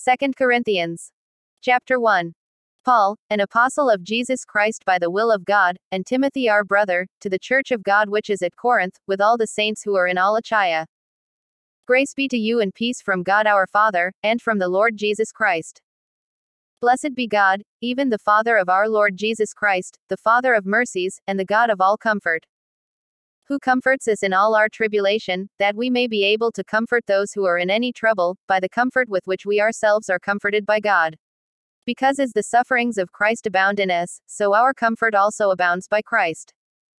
2 Corinthians. Chapter 1. Paul, an apostle of Jesus Christ by the will of God, and Timothy our brother, to the church of God which is at Corinth, with all the saints who are in all Achaia. Grace be to you and peace from God our Father, and from the Lord Jesus Christ. Blessed be God, even the Father of our Lord Jesus Christ, the Father of mercies, and the God of all comfort, who comforts us in all our tribulation, that we may be able to comfort those who are in any trouble, by the comfort with which we ourselves are comforted by God. Because as the sufferings of Christ abound in us, so our comfort also abounds by Christ.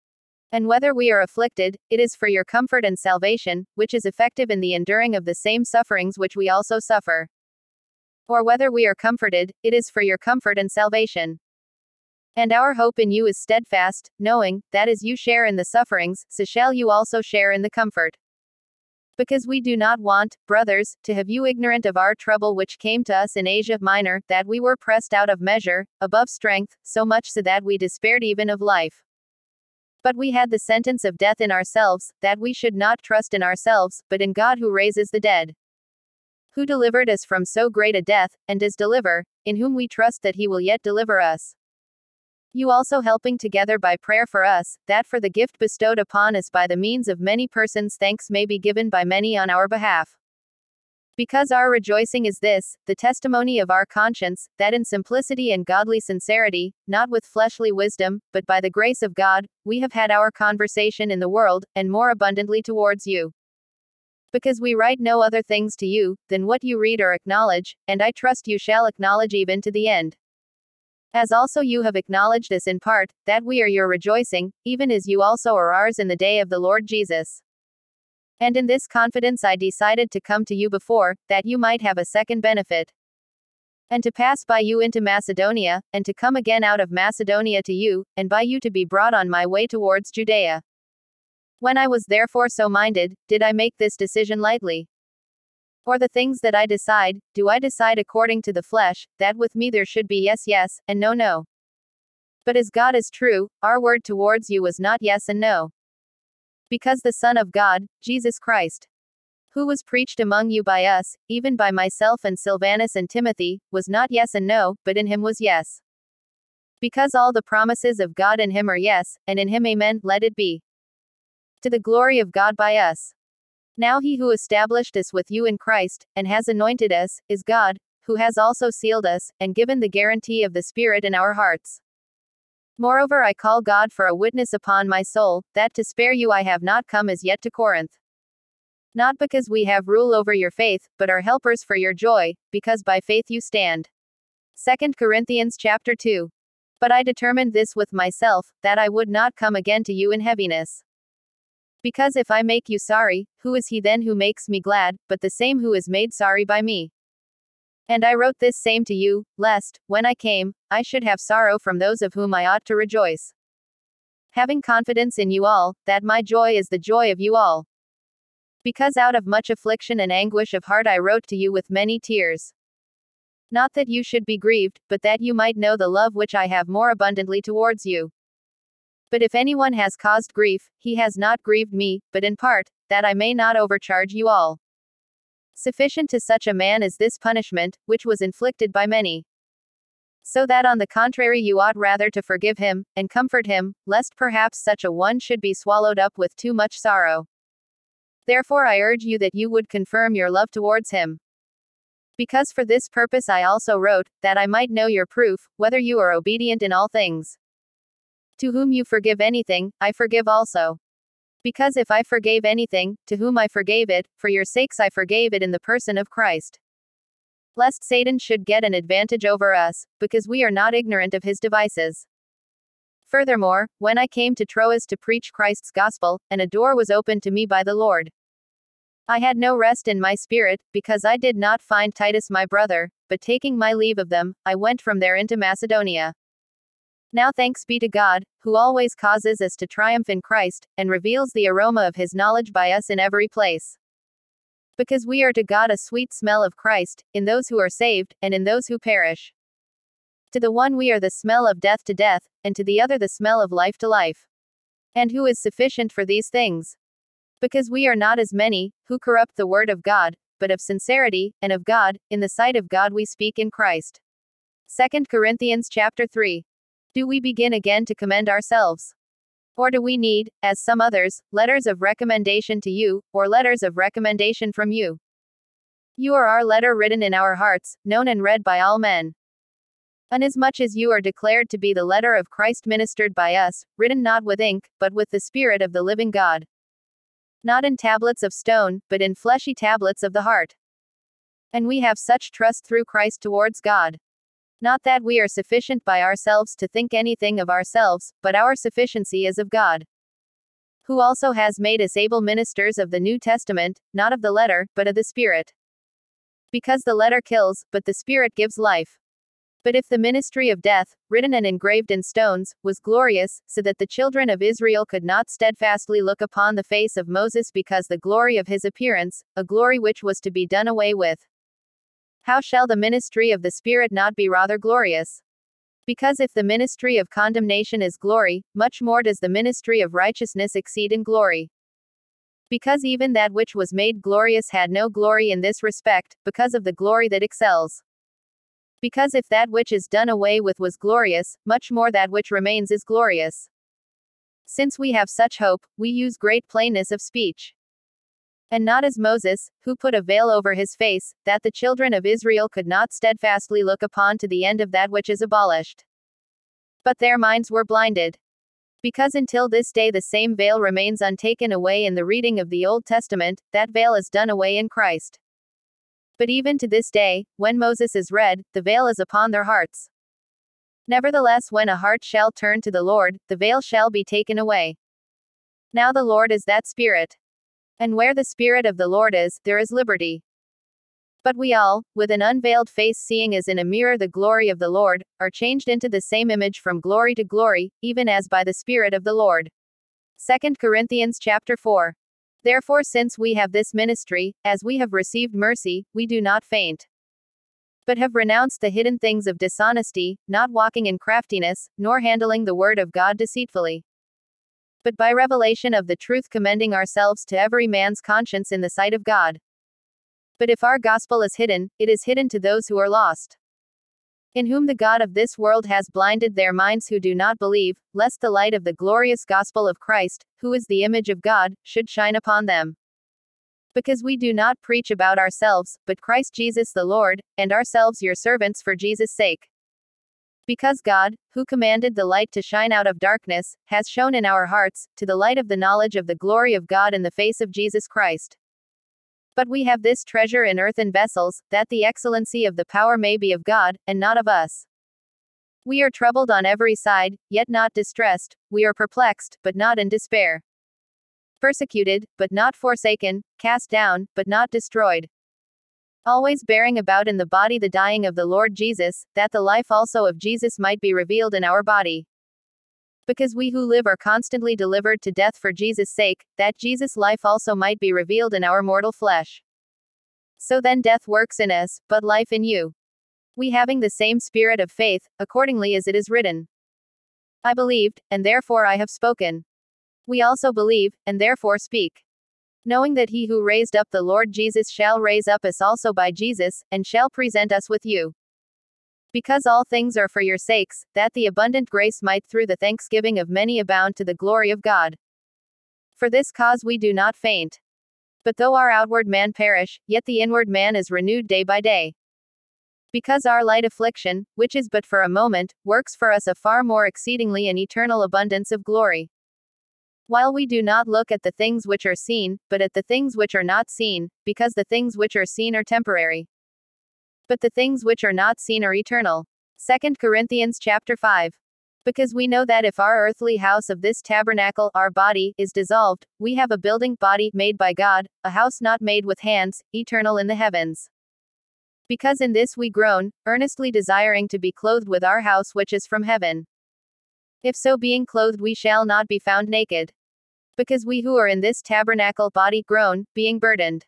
And whether we are afflicted, it is for your comfort and salvation, which is effective in the enduring of the same sufferings which we also suffer. Or whether we are comforted, it is for your comfort and salvation. And our hope in you is steadfast, knowing, that as you share in the sufferings, so shall you also share in the comfort. Because we do not want, brothers, to have you ignorant of our trouble which came to us in Asia Minor, that we were pressed out of measure, above strength, so much so that we despaired even of life. But we had the sentence of death in ourselves, that we should not trust in ourselves, but in God who raises the dead, who delivered us from so great a death, and does deliver, in whom we trust that he will yet deliver us. You also helping together by prayer for us, that for the gift bestowed upon us by the means of many persons thanks may be given by many on our behalf. Because our rejoicing is this, the testimony of our conscience, that in simplicity and godly sincerity, not with fleshly wisdom, but by the grace of God, we have had our conversation in the world, and more abundantly towards you. Because we write no other things to you, than what you read or acknowledge, and I trust you shall acknowledge even to the end. As also you have acknowledged us in part, that we are your rejoicing, even as you also are ours in the day of the Lord Jesus. And in this confidence I decided to come to you before, that you might have a second benefit, and to pass by you into Macedonia, and to come again out of Macedonia to you, and by you to be brought on my way towards Judea. When I was therefore so minded, did I make this decision lightly? Or the things that I decide, do I decide according to the flesh, that with me there should be yes, yes, and no, no? But as God is true, our word towards you was not yes and no. Because the Son of God, Jesus Christ, who was preached among you by us, even by myself and Silvanus and Timothy, was not yes and no, but in him was yes. Because all the promises of God in him are yes, and in him amen, let it be. To the glory of God by us. Now he who established us with you in Christ, and has anointed us, is God, who has also sealed us, and given the guarantee of the Spirit in our hearts. Moreover I call God for a witness upon my soul, that to spare you I have not come as yet to Corinth. Not because we have rule over your faith, but are helpers for your joy, because by faith you stand. 2 Corinthians chapter 2. But I determined this with myself, that I would not come again to you in heaviness. Because if I make you sorry, who is he then who makes me glad, but the same who is made sorry by me? And I wrote this same to you, lest, when I came, I should have sorrow from those of whom I ought to rejoice. Having confidence in you all, that my joy is the joy of you all. Because out of much affliction and anguish of heart I wrote to you with many tears. Not that you should be grieved, but that you might know the love which I have more abundantly towards you. But if anyone has caused grief, he has not grieved me, but in part, that I may not overcharge you all. Sufficient to such a man is this punishment, which was inflicted by many. So that on the contrary you ought rather to forgive him, and comfort him, lest perhaps such a one should be swallowed up with too much sorrow. Therefore I urge you that you would confirm your love towards him. Because for this purpose I also wrote, that I might know your proof, whether you are obedient in all things. To whom you forgive anything, I forgive also. Because if I forgave anything, to whom I forgave it, for your sakes I forgave it in the person of Christ. Lest Satan should get an advantage over us, because we are not ignorant of his devices. Furthermore, when I came to Troas to preach Christ's gospel, and a door was opened to me by the Lord, I had no rest in my spirit, because I did not find Titus my brother, but taking my leave of them, I went from there into Macedonia. Now thanks be to God, who always causes us to triumph in Christ, and reveals the aroma of his knowledge by us in every place. Because we are to God a sweet smell of Christ, in those who are saved, and in those who perish. To the one we are the smell of death to death, and to the other the smell of life to life. And who is sufficient for these things? Because we are not as many, who corrupt the word of God, but of sincerity, and of God, in the sight of God we speak in Christ. 2 Corinthians chapter 3. Do we begin again to commend ourselves? Or do we need, as some others, letters of recommendation to you, or letters of recommendation from you? You are our letter written in our hearts, known and read by all men. Inasmuch as you are declared to be the letter of Christ ministered by us, written not with ink, but with the Spirit of the living God. Not in tablets of stone, but in fleshy tablets of the heart. And we have such trust through Christ towards God. Not that we are sufficient by ourselves to think anything of ourselves, but our sufficiency is of God, who also has made us able ministers of the New Testament, not of the letter, but of the Spirit. Because the letter kills, but the Spirit gives life. But if the ministry of death, written and engraved in stones, was glorious, so that the children of Israel could not steadfastly look upon the face of Moses because the glory of his appearance, a glory which was to be done away with, how shall the ministry of the Spirit not be rather glorious? Because if the ministry of condemnation is glory, much more does the ministry of righteousness exceed in glory. Because even that which was made glorious had no glory in this respect, because of the glory that excels. Because if that which is done away with was glorious, much more that which remains is glorious. Since we have such hope, we use great plainness of speech. And not as Moses, who put a veil over his face, that the children of Israel could not steadfastly look upon to the end of that which is abolished. But their minds were blinded. Because until this day the same veil remains untaken away in the reading of the Old Testament, that veil is done away in Christ. But even to this day, when Moses is read, the veil is upon their hearts. Nevertheless, when a heart shall turn to the Lord, the veil shall be taken away. Now the Lord is that Spirit. And where the Spirit of the Lord is, there is liberty. But we all, with an unveiled face seeing as in a mirror the glory of the Lord, are changed into the same image from glory to glory, even as by the Spirit of the Lord. 2 Corinthians chapter 4. Therefore, since we have this ministry, as we have received mercy, we do not faint, but have renounced the hidden things of dishonesty, not walking in craftiness, nor handling the word of God deceitfully, but by revelation of the truth commending ourselves to every man's conscience in the sight of God. But if our gospel is hidden, it is hidden to those who are lost, in whom the God of this world has blinded their minds who do not believe, lest the light of the glorious gospel of Christ, who is the image of God, should shine upon them. Because we do not preach about ourselves, but Christ Jesus the Lord, and ourselves your servants for Jesus' sake. Because God, who commanded the light to shine out of darkness, has shone in our hearts, to the light of the knowledge of the glory of God in the face of Jesus Christ. But we have this treasure in earthen vessels, that the excellency of the power may be of God, and not of us. We are troubled on every side, yet not distressed, we are perplexed, but not in despair. Persecuted, but not forsaken, cast down, but not destroyed. Always bearing about in the body the dying of the Lord Jesus, that the life also of Jesus might be revealed in our body. Because we who live are constantly delivered to death for Jesus' sake, that Jesus' life also might be revealed in our mortal flesh. So then death works in us, but life in you. We having the same spirit of faith, accordingly as it is written. I believed, and therefore I have spoken. We also believe, and therefore speak. Knowing that he who raised up the Lord Jesus shall raise up us also by Jesus, and shall present us with you. Because all things are for your sakes, that the abundant grace might through the thanksgiving of many abound to the glory of God. For this cause we do not faint. But though our outward man perish, yet the inward man is renewed day by day. Because our light affliction, which is but for a moment, works for us a far more exceedingly and eternal abundance of glory. While we do not look at the things which are seen, but at the things which are not seen, because the things which are seen are temporary, but the things which are not seen are eternal. 2 Corinthians chapter 5. Because we know that if our earthly house of this tabernacle, our body, is dissolved, we have a building body, made by God, a house not made with hands, eternal in the heavens. Because in this we groan, earnestly desiring to be clothed with our house which is from heaven. If so being clothed we shall not be found naked. Because we who are in this tabernacle body groan, being burdened.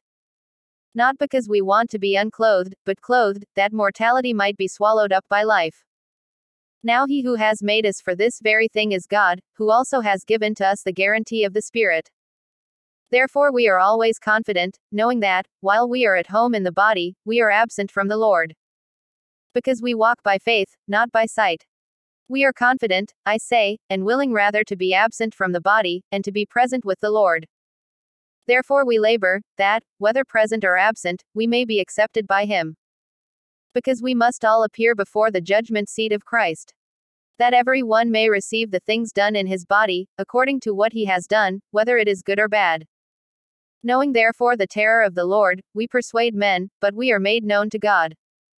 Not because we want to be unclothed, but clothed, that mortality might be swallowed up by life. Now he who has made us for this very thing is God, who also has given to us the guarantee of the Spirit. Therefore we are always confident, knowing that, while we are at home in the body, we are absent from the Lord. Because we walk by faith, not by sight. We are confident, I say, and willing rather to be absent from the body, and to be present with the Lord. Therefore we labor, that, whether present or absent, we may be accepted by him. Because we must all appear before the judgment seat of Christ. That every one may receive the things done in his body, according to what he has done, whether it is good or bad. Knowing therefore the terror of the Lord, we persuade men, but we are made known to God.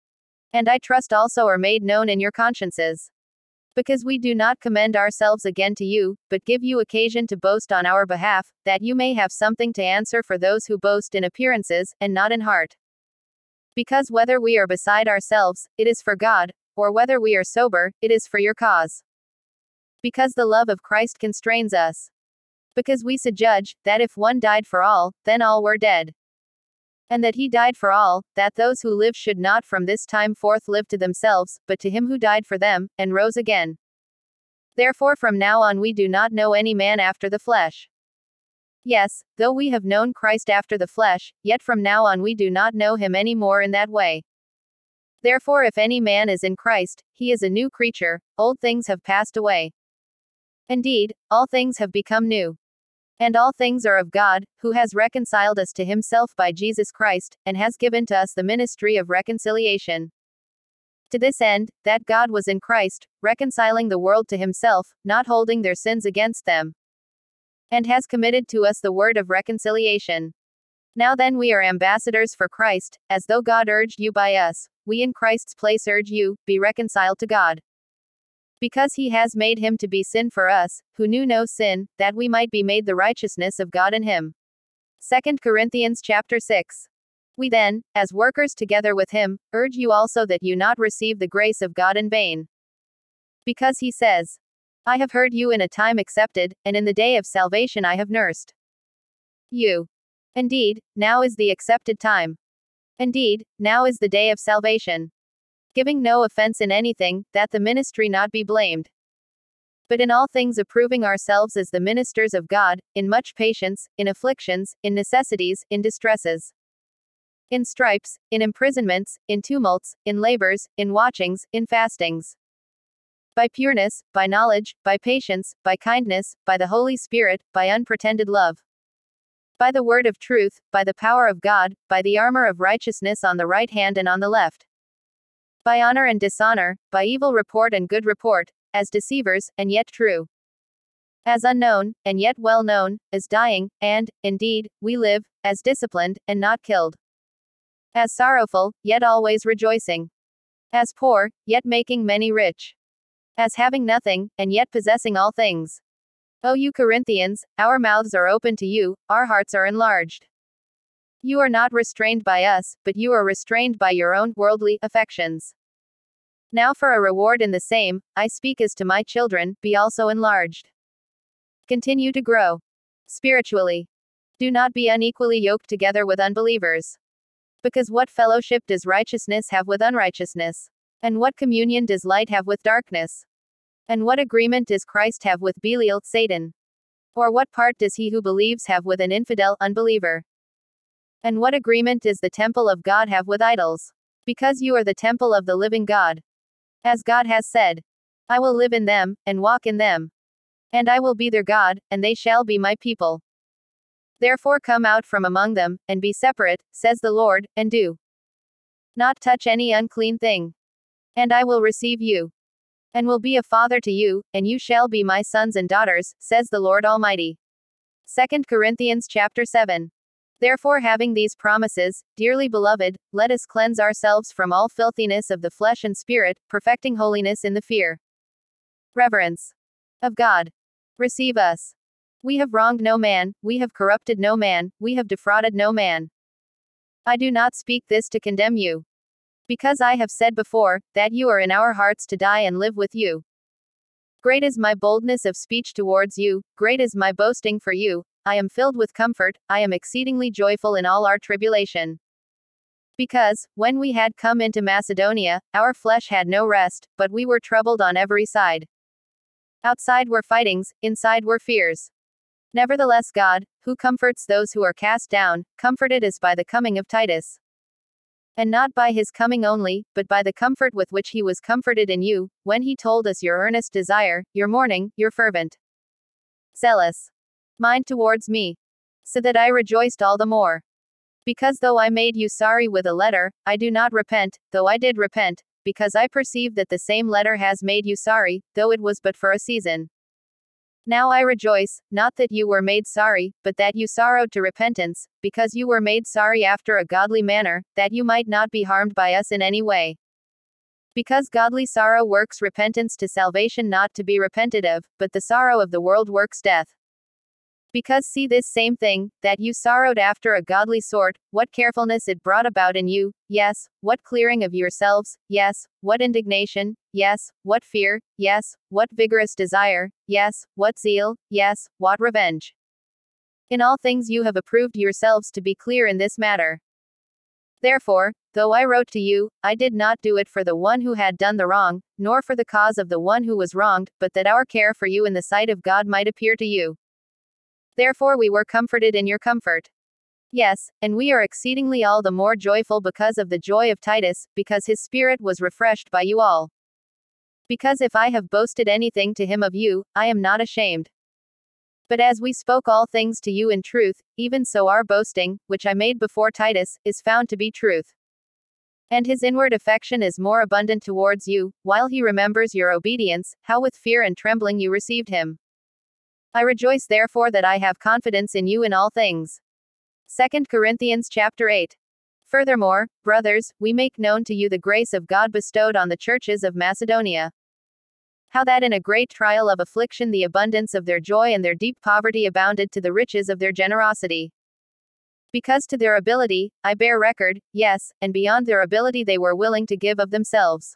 And I trust also are made known in your consciences. Because we do not commend ourselves again to you, but give you occasion to boast on our behalf, that you may have something to answer for those who boast in appearances, and not in heart. Because whether we are beside ourselves, it is for God, or whether we are sober, it is for your cause. Because the love of Christ constrains us. Because we judge, that if one died for all, then all were dead. And that he died for all, that those who live should not from this time forth live to themselves, but to him who died for them, and rose again. Therefore from now on we do not know any man after the flesh. Yes, though we have known Christ after the flesh, yet from now on we do not know him any more in that way. Therefore if any man is in Christ, he is a new creature, old things have passed away. Indeed, all things have become new. And all things are of God, who has reconciled us to himself by Jesus Christ, and has given to us the ministry of reconciliation. To this end, that God was in Christ, reconciling the world to himself, not holding their sins against them. And has committed to us the word of reconciliation. Now then we are ambassadors for Christ, as though God urged you by us, we in Christ's place urge you, be reconciled to God. Because he has made him to be sin for us, who knew no sin, that we might be made the righteousness of God in him. 2 Corinthians chapter 6. We then, as workers together with him, urge you also that you not receive the grace of God in vain. Because he says, I have heard you in a time accepted, and in the day of salvation I have nursed you. Indeed, now is the accepted time. Indeed, now is the day of salvation. Giving no offense in anything, that the ministry not be blamed. But in all things approving ourselves as the ministers of God, in much patience, in afflictions, in necessities, in distresses, in stripes, in imprisonments, in tumults, in labors, in watchings, in fastings. By pureness, by knowledge, by patience, by kindness, by the Holy Spirit, by unpretended love. By the word of truth, by the power of God, by the armor of righteousness on the right hand and on the left. By honor and dishonor, by evil report and good report, as deceivers, and yet true. As unknown, and yet well known, as dying, and, indeed, we live, as disciplined, and not killed. As sorrowful, yet always rejoicing. As poor, yet making many rich. As having nothing, and yet possessing all things. O you Corinthians, our mouths are open to you, our hearts are enlarged. You are not restrained by us, but you are restrained by your own worldly affections. Now for a reward in the same, I speak as to my children, be also enlarged. Continue to grow spiritually. Do not be unequally yoked together with unbelievers. Because what fellowship does righteousness have with unrighteousness? And what communion does light have with darkness? And what agreement does Christ have with Belial, Satan? Or what part does he who believes have with an infidel, unbeliever? And what agreement does the temple of God have with idols? Because you are the temple of the living God. As God has said, I will live in them, and walk in them. And I will be their God, and they shall be my people. Therefore come out from among them, and be separate, says the Lord, and do not touch any unclean thing. And I will receive you. And will be a father to you, and you shall be my sons and daughters, says the Lord Almighty. 2 Corinthians chapter 7. Therefore having these promises, dearly beloved, let us cleanse ourselves from all filthiness of the flesh and spirit, perfecting holiness in the fear, reverence of God. Receive us. We have wronged no man, we have corrupted no man, we have defrauded no man. I do not speak this to condemn you. Because I have said before, that you are in our hearts to die and live with you. Great is my boldness of speech towards you, great is my boasting for you. I am filled with comfort, I am exceedingly joyful in all our tribulation. Because, when we had come into Macedonia, our flesh had no rest, but we were troubled on every side. Outside were fightings, inside were fears. Nevertheless, God, who comforts those who are cast down, comforted us by the coming of Titus. And not by his coming only, but by the comfort with which he was comforted in you, when he told us your earnest desire, your mourning, your fervent, zealous mind towards me. So that I rejoiced all the more. Because though I made you sorry with a letter, I do not repent, though I did repent, because I perceive that the same letter has made you sorry, though it was but for a season. Now I rejoice, not that you were made sorry, but that you sorrowed to repentance, because you were made sorry after a godly manner, that you might not be harmed by us in any way. Because godly sorrow works repentance to salvation, not to be repented of, but the sorrow of the world works death. Because see this same thing, that you sorrowed after a godly sort, what carefulness it brought about in you, yes, what clearing of yourselves, yes, what indignation, yes, what fear, yes, what vigorous desire, yes, what zeal, yes, what revenge. In all things you have approved yourselves to be clear in this matter. Therefore, though I wrote to you, I did not do it for the one who had done the wrong, nor for the cause of the one who was wronged, but that our care for you in the sight of God might appear to you. Therefore we were comforted in your comfort. Yes, and we are exceedingly all the more joyful because of the joy of Titus, because his spirit was refreshed by you all. Because if I have boasted anything to him of you, I am not ashamed. But as we spoke all things to you in truth, even so our boasting, which I made before Titus, is found to be truth. And his inward affection is more abundant towards you, while he remembers your obedience, how with fear and trembling you received him. I rejoice therefore that I have confidence in you in all things. 2 Corinthians chapter 8. Furthermore, brothers, we make known to you the grace of God bestowed on the churches of Macedonia. How that in a great trial of affliction the abundance of their joy and their deep poverty abounded to the riches of their generosity. Because to their ability, I bear record, yes, and beyond their ability they were willing to give of themselves,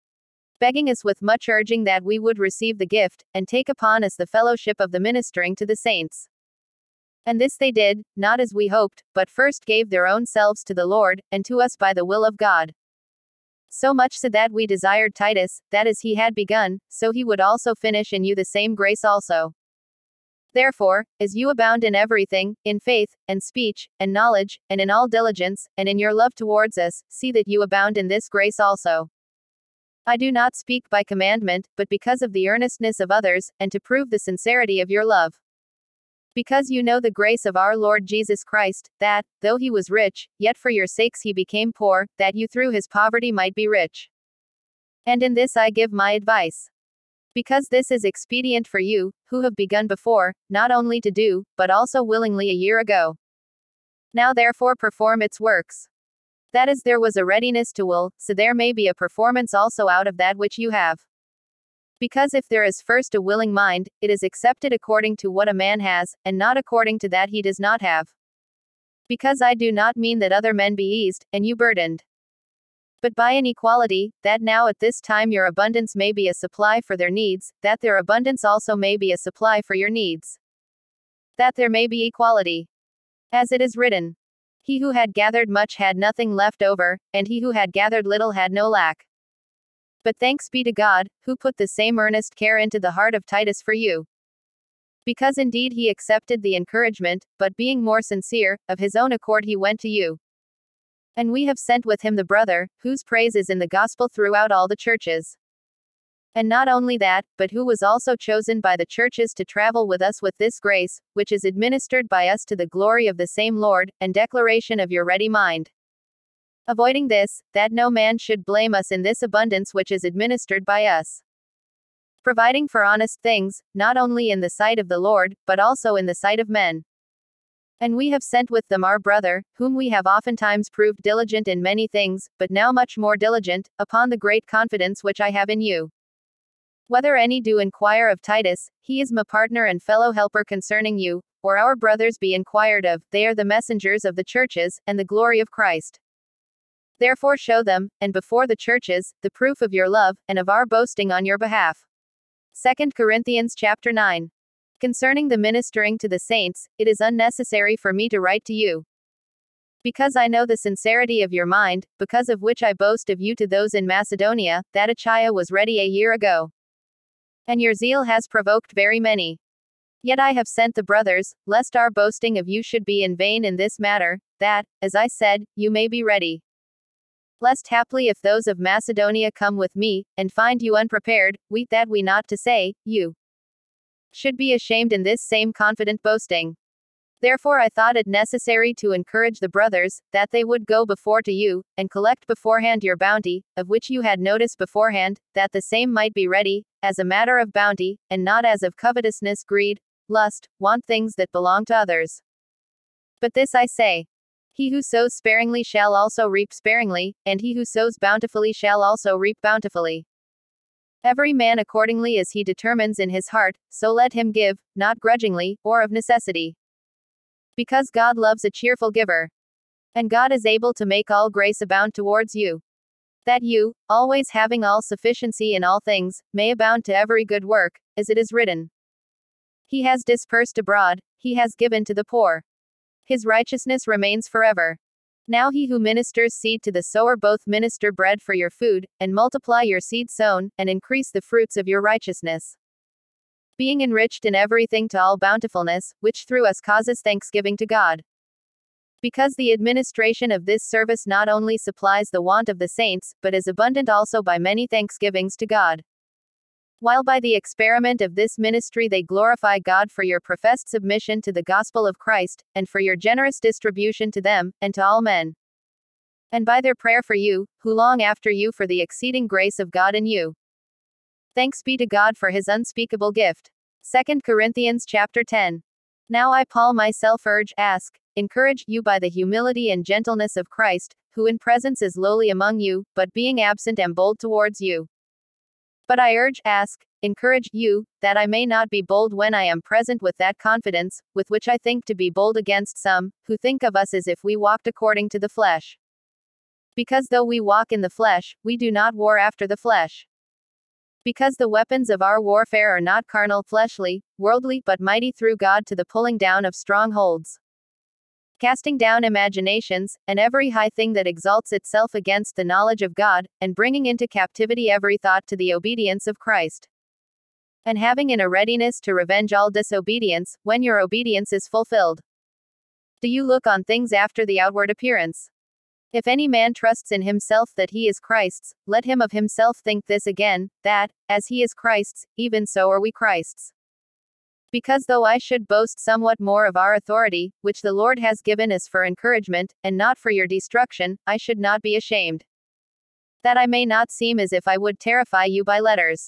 begging us with much urging that we would receive the gift, and take upon us the fellowship of the ministering to the saints. And this they did, not as we hoped, but first gave their own selves to the Lord, and to us by the will of God. So much so that we desired Titus, that as he had begun, so he would also finish in you the same grace also. Therefore, as you abound in everything, in faith, and speech, and knowledge, and in all diligence, and in your love towards us, see that you abound in this grace also. I do not speak by commandment, but because of the earnestness of others, and to prove the sincerity of your love. Because you know the grace of our Lord Jesus Christ, that, though he was rich, yet for your sakes he became poor, that you through his poverty might be rich. And in this I give my advice. Because this is expedient for you, who have begun before, not only to do, but also willingly a year ago. Now therefore perform its works. That is, there was a readiness to will, so there may be a performance also out of that which you have. Because if there is first a willing mind, it is accepted according to what a man has, and not according to that he does not have. Because I do not mean that other men be eased, and you burdened, but by an equality, that now at this time your abundance may be a supply for their needs, that their abundance also may be a supply for your needs. That there may be equality. As it is written, he who had gathered much had nothing left over, and he who had gathered little had no lack. But thanks be to God, who put the same earnest care into the heart of Titus for you. Because indeed he accepted the encouragement, but being more sincere, of his own accord he went to you. And we have sent with him the brother, whose praise is in the gospel throughout all the churches. And not only that, but who was also chosen by the churches to travel with us with this grace, which is administered by us to the glory of the same Lord, and declaration of your ready mind. Avoiding this, that no man should blame us in this abundance which is administered by us. Providing for honest things, not only in the sight of the Lord, but also in the sight of men. And we have sent with them our brother, whom we have oftentimes proved diligent in many things, but now much more diligent, upon the great confidence which I have in you. Whether any do inquire of Titus, he is my partner and fellow helper concerning you, or our brothers be inquired of, they are the messengers of the churches, and the glory of Christ. Therefore show them, and before the churches, the proof of your love, and of our boasting on your behalf. 2 Corinthians chapter 9. Concerning the ministering to the saints, it is unnecessary for me to write to you. Because I know the sincerity of your mind, because of which I boast of you to those in Macedonia, that Achaia was ready a year ago. And your zeal has provoked very many. Yet I have sent the brothers, lest our boasting of you should be in vain in this matter, that, as I said, you may be ready. Lest haply if those of Macedonia come with me, and find you unprepared, that we not to say, you should be ashamed in this same confident boasting. Therefore I thought it necessary to encourage the brothers, that they would go before to you, and collect beforehand your bounty, of which you had notice beforehand, that the same might be ready, as a matter of bounty, and not as of covetousness, greed, lust, want things that belong to others. But this I say, he who sows sparingly shall also reap sparingly, and he who sows bountifully shall also reap bountifully. Every man accordingly as he determines in his heart, so let him give, not grudgingly, or of necessity. Because God loves a cheerful giver. And God is able to make all grace abound towards you, that you, always having all sufficiency in all things, may abound to every good work, as it is written. He has dispersed abroad, he has given to the poor. His righteousness remains forever. Now he who ministers seed to the sower both minister bread for your food, and multiply your seed sown, and increase the fruits of your righteousness, being enriched in everything to all bountifulness, which through us causes thanksgiving to God. Because the administration of this service not only supplies the want of the saints, but is abundant also by many thanksgivings to God. While by the experiment of this ministry they glorify God for your professed submission to the gospel of Christ, and for your generous distribution to them, and to all men. And by their prayer for you, who long after you for the exceeding grace of God in you. Thanks be to God for his unspeakable gift. 2 Corinthians chapter 10. Now I Paul myself urge, ask, encourage you by the humility and gentleness of Christ, who in presence is lowly among you, but being absent am bold towards you. But I urge, ask, encourage you, that I may not be bold when I am present with that confidence, with which I think to be bold against some, who think of us as if we walked according to the flesh. Because though we walk in the flesh, we do not war after the flesh. Because the weapons of our warfare are not carnal, fleshly, worldly, but mighty through God to the pulling down of strongholds, casting down imaginations, and every high thing that exalts itself against the knowledge of God, and bringing into captivity every thought to the obedience of Christ. And having in a readiness to revenge all disobedience, when your obedience is fulfilled. Do you look on things after the outward appearance? If any man trusts in himself that he is Christ's, let him of himself think this again, that, as he is Christ's, even so are we Christ's. Because though I should boast somewhat more of our authority, which the Lord has given us for encouragement, and not for your destruction, I should not be ashamed. That I may not seem as if I would terrify you by letters.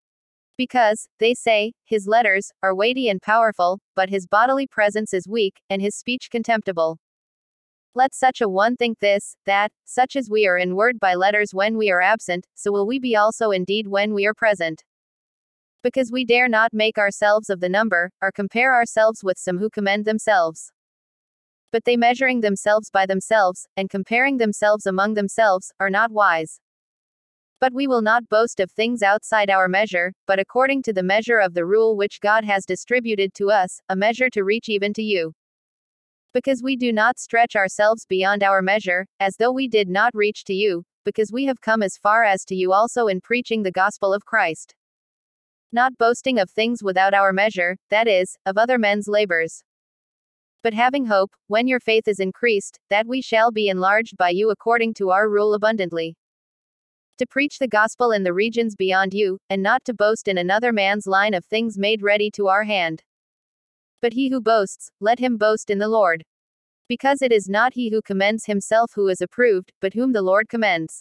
Because, they say, his letters are weighty and powerful, but his bodily presence is weak, and his speech contemptible. Let such a one think this, that, such as we are in word by letters when we are absent, so will we be also indeed when we are present. Because we dare not make ourselves of the number, or compare ourselves with some who commend themselves. But they measuring themselves by themselves, and comparing themselves among themselves, are not wise. But we will not boast of things outside our measure, but according to the measure of the rule which God has distributed to us, a measure to reach even to you. Because we do not stretch ourselves beyond our measure, as though we did not reach to you, because we have come as far as to you also in preaching the gospel of Christ. Not boasting of things without our measure, that is, of other men's labors. But having hope, when your faith is increased, that we shall be enlarged by you according to our rule abundantly. To preach the gospel in the regions beyond you, and not to boast in another man's line of things made ready to our hand. But he who boasts, let him boast in the Lord. Because it is not he who commends himself who is approved, but whom the Lord commends.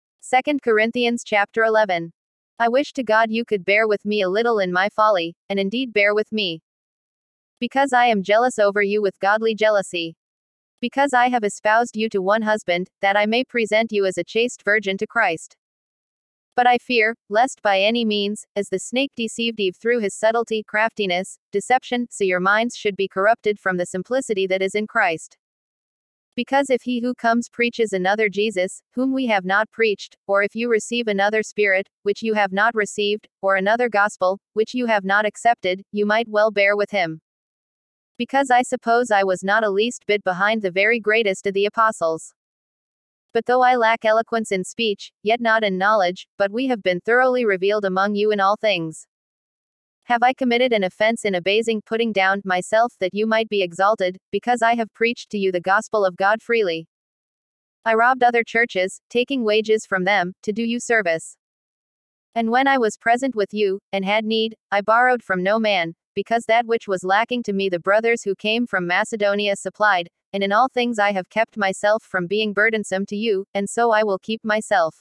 2 Corinthians chapter 11. I wish to God you could bear with me a little in my folly, and indeed bear with me. Because I am jealous over you with godly jealousy. Because I have espoused you to one husband, that I may present you as a chaste virgin to Christ. But I fear, lest by any means, as the snake deceived Eve through his subtlety, craftiness, deception, so your minds should be corrupted from the simplicity that is in Christ. Because if he who comes preaches another Jesus, whom we have not preached, or if you receive another Spirit, which you have not received, or another gospel, which you have not accepted, you might well bear with him. Because I suppose I was not a least bit behind the very greatest of the apostles. But though I lack eloquence in speech, yet not in knowledge, but we have been thoroughly revealed among you in all things. Have I committed an offense in abasing putting down myself that you might be exalted, because I have preached to you the gospel of God freely? I robbed other churches, taking wages from them, to do you service. And when I was present with you, and had need, I borrowed from no man, because that which was lacking to me the brothers who came from Macedonia supplied, and in all things I have kept myself from being burdensome to you, and so I will keep myself.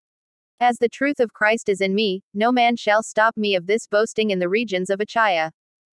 As the truth of Christ is in me, no man shall stop me of this boasting in the regions of Achaia.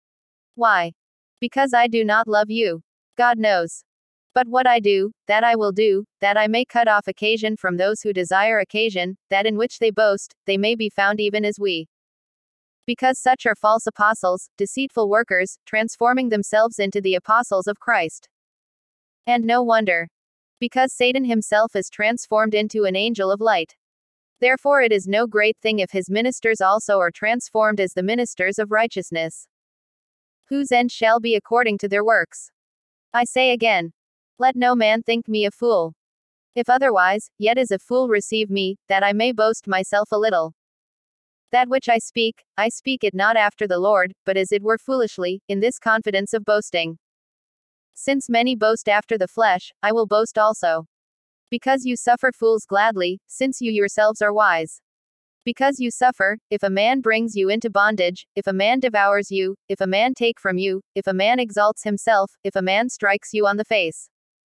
Why? Because I do not love you. God knows. But what I do, that I will do, that I may cut off occasion from those who desire occasion, that in which they boast, they may be found even as we. Because such are false apostles, deceitful workers, transforming themselves into the apostles of Christ. And no wonder. Because Satan himself is transformed into an angel of light. Therefore it is no great thing if his ministers also are transformed as the ministers of righteousness, whose end shall be according to their works. I say again, let no man think me a fool. If otherwise, yet as a fool receive me, that I may boast myself a little. That which I speak it not after the Lord, but as it were foolishly, in this confidence of boasting. Since many boast after the flesh, I will boast also. Because you suffer fools gladly, since you yourselves are wise. Because you suffer, if a man brings you into bondage, if a man devours you, if a man take from you, if a man exalts himself, if a man strikes you on the face.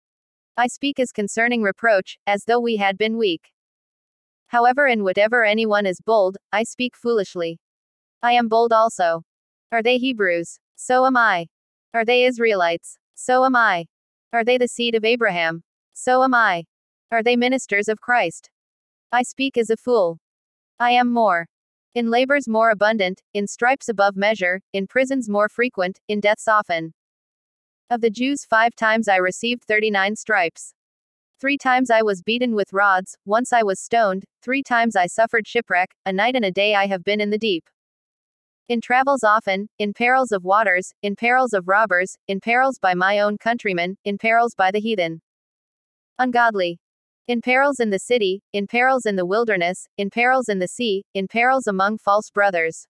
I speak as concerning reproach, as though we had been weak. However, in whatever anyone is bold, I speak foolishly. I am bold also. Are they Hebrews? So am I. Are they Israelites? So am I. Are they the seed of Abraham? So am I. Are they ministers of Christ? I speak as a fool. I am more. In labors more abundant, in stripes above measure, in prisons more frequent, in deaths often. Of the Jews 5 times I received 39 stripes. 3 times I was beaten with rods, once I was stoned, 3 times I suffered shipwreck, a night and a day I have been in the deep. In travels often, in perils of waters, in perils of robbers, in perils by my own countrymen, in perils by the heathen. Ungodly. In perils in the city, in perils in the wilderness, in perils in the sea, in perils among false brothers.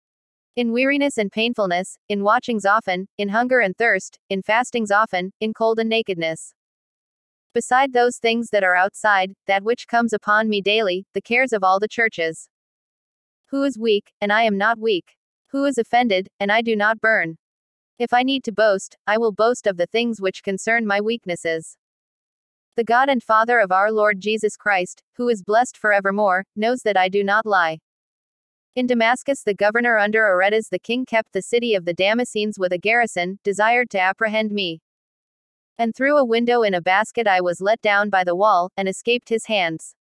In weariness and painfulness, in watchings often, in hunger and thirst, in fastings often, in cold and nakedness. Beside those things that are outside, that which comes upon me daily, the cares of all the churches. Who is weak, and I am not weak? Who is offended, and I do not burn? If I need to boast, I will boast of the things which concern my weaknesses. The God and Father of our Lord Jesus Christ, who is blessed forevermore, knows that I do not lie. In Damascus the governor under Aretas the king kept the city of the Damascenes with a garrison, desired to apprehend me. And through a window in a basket I was let down by the wall, and escaped his hands.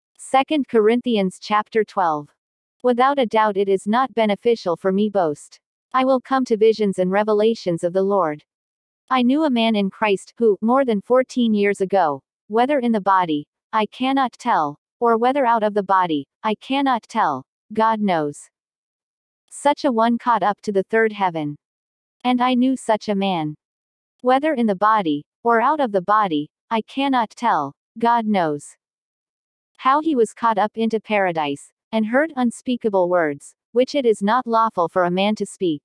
2 Corinthians chapter 12. Without a doubt it is not beneficial for me boast. I will come to visions and revelations of the Lord. I knew a man in Christ, who, more than 14 years ago, whether in the body, I cannot tell, or whether out of the body, I cannot tell, God knows. Such a one caught up to the third heaven. And I knew such a man. Whether in the body, or out of the body, I cannot tell, God knows. How he was caught up into paradise, and heard unspeakable words, which it is not lawful for a man to speak.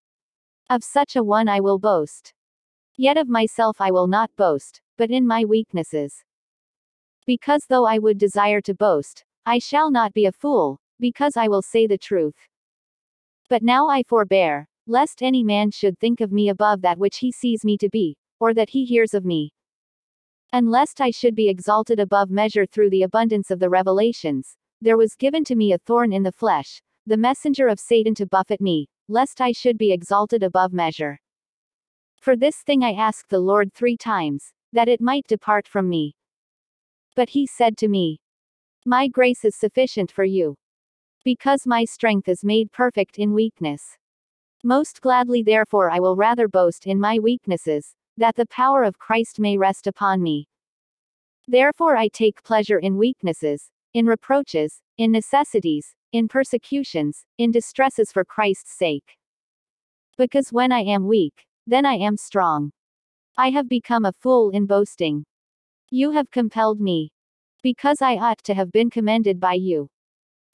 Of such a one I will boast. Yet of myself I will not boast, but in my weaknesses. Because though I would desire to boast, I shall not be a fool, because I will say the truth. But now I forbear, lest any man should think of me above that which he sees me to be, or that he hears of me. And lest I should be exalted above measure through the abundance of the revelations, there was given to me a thorn in the flesh, the messenger of Satan to buffet me, lest I should be exalted above measure. For this thing I asked the Lord 3 times, that it might depart from me. But he said to me, My grace is sufficient for you. Because my strength is made perfect in weakness. Most gladly therefore I will rather boast in my weaknesses, that the power of Christ may rest upon me. Therefore I take pleasure in weaknesses, in reproaches, in necessities, in persecutions, in distresses for Christ's sake. Because when I am weak, then I am strong. I have become a fool in boasting. You have compelled me. Because I ought to have been commended by you.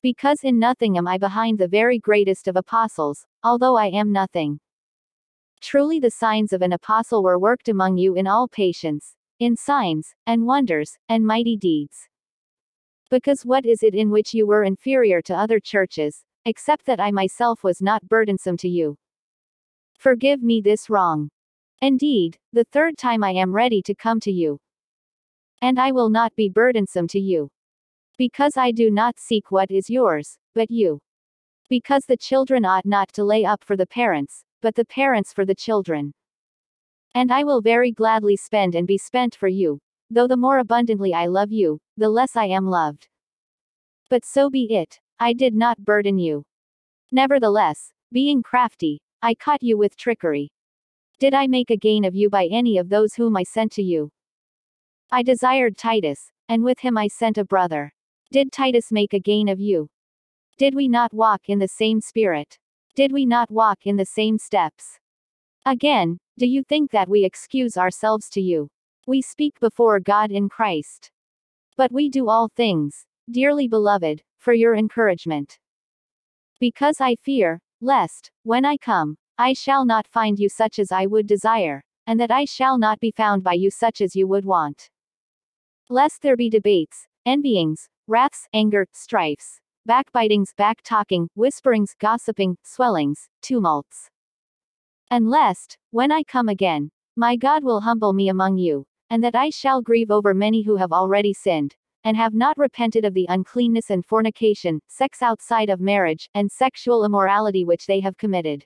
Because in nothing am I behind the very greatest of apostles, although I am nothing. Truly the signs of an apostle were worked among you in all patience, in signs, and wonders, and mighty deeds. Because what is it in which you were inferior to other churches, except that I myself was not burdensome to you? Forgive me this wrong. Indeed, the third time I am ready to come to you. And I will not be burdensome to you. Because I do not seek what is yours, but you. Because the children ought not to lay up for the parents, but the parents for the children. And I will very gladly spend and be spent for you, though the more abundantly I love you, the less I am loved. But so be it, I did not burden you. Nevertheless, being crafty, I caught you with trickery. Did I make a gain of you by any of those whom I sent to you? I desired Titus, and with him I sent a brother. Did Titus make a gain of you? Did we not walk in the same spirit? Did we not walk in the same steps? Again, do you think that we excuse ourselves to you? We speak before God in Christ. But we do all things, dearly beloved, for your encouragement. Because I fear, lest, when I come, I shall not find you such as I would desire, and that I shall not be found by you such as you would want. Lest there be debates, envyings, wraths, anger, strifes, backbitings, backtalking, whisperings, gossiping, swellings, tumults. And lest, when I come again, my God will humble me among you, and that I shall grieve over many who have already sinned, and have not repented of the uncleanness and fornication, sex outside of marriage, and sexual immorality which they have committed.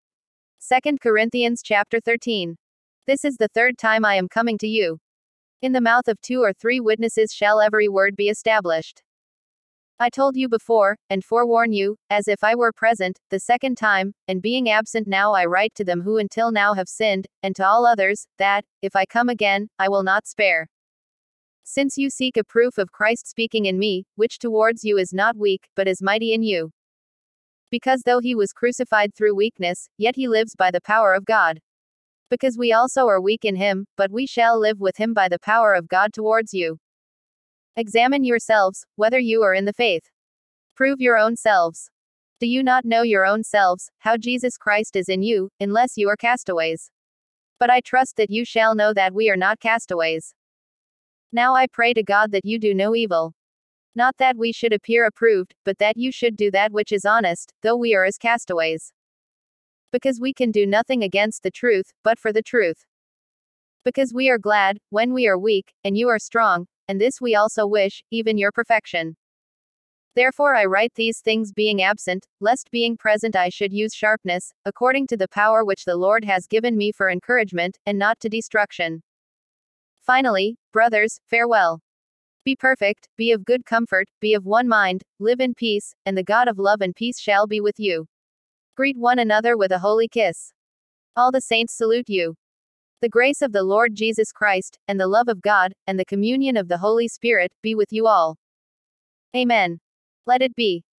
2 Corinthians chapter 13. This is the third time I am coming to you. In the mouth of 2 or 3 witnesses shall every word be established. I told you before, and forewarn you, as if I were present, the second time, and being absent now I write to them who until now have sinned, and to all others, that, if I come again, I will not spare. Since you seek a proof of Christ speaking in me, which towards you is not weak, but is mighty in you. Because though he was crucified through weakness, yet he lives by the power of God. Because we also are weak in him, but we shall live with him by the power of God towards you. Examine yourselves, whether you are in the faith. Prove your own selves. Do you not know your own selves, how Jesus Christ is in you, unless you are castaways? But I trust that you shall know that we are not castaways. Now I pray to God that you do no evil. Not that we should appear approved, but that you should do that which is honest, though we are as castaways. Because we can do nothing against the truth, but for the truth. Because we are glad, when we are weak, and you are strong, and this we also wish, even your perfection. Therefore I write these things being absent, lest being present I should use sharpness, according to the power which the Lord has given me for encouragement, and not to destruction. Finally, brothers, farewell. Be perfect, be of good comfort, be of one mind, live in peace, and the God of love and peace shall be with you. Greet one another with a holy kiss. All the saints salute you. The grace of the Lord Jesus Christ, and the love of God, and the communion of the Holy Spirit, be with you all. Amen. Let it be.